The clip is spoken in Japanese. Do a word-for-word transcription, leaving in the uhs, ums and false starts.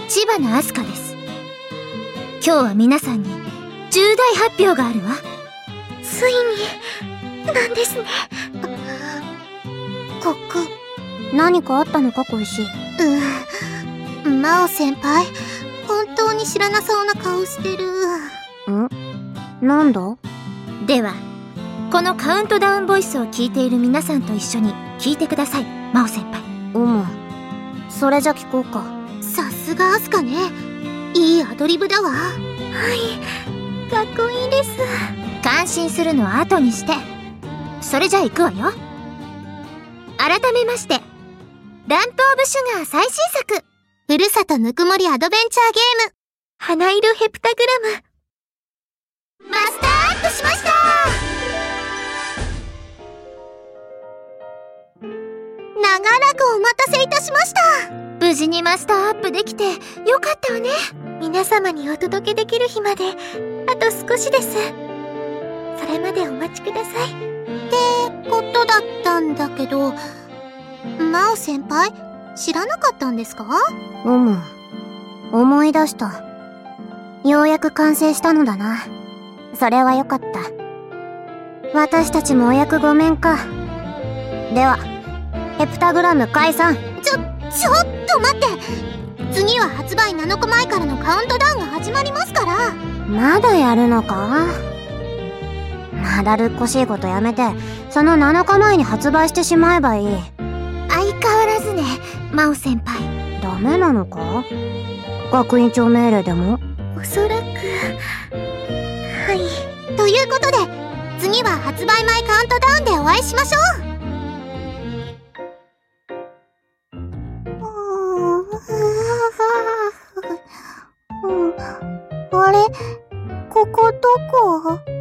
知花明日香です。今日は皆さんに重大発表があるわ。 ついになんですね。ここ何かあったのか小石。 うん、真央先輩本当に知らなそうな顔してる。 ん？なんだ？ ではこのカウントダウンボイスを聞いている皆さんと一緒に聞いてください。真央先輩。 うむ、それじゃ聞こうか。 さすがアスカね、いいアドリブだわ。はい、かっこいいです。 感心するのは後にして、それじゃ行くわよ。改めまして、ランプオブシュガー最新作、 ふるさとぬくもりアドベンチャーゲーム、花色ヘプタグラム、マスターアップしました。長らくお待たせいたしました。 無事にマスターアップできてよかったわね。 皆様にお届けできる日まであと少しです。それまでお待ちください。ってことだったんだけど、真央先輩知らなかったんですか？ うむ、思い出した。ようやく完成したのだな。それはよかった。私たちもお役御免か。ではヘプタグラム解散。 ちょ、ちょっと待って。次は発売なのかまえからのカウントダウンが始まりますから。 まだやるのか？まだるっこしいことやめて、そのなのかまえに発売してしまえばいい。 相変わらずね、真央先輩。 ダメなのか？学院長命令でも？ おそらく。はい。ということで、次は発売前カウントダウンでお会いしましょう。あれ？ここどこ？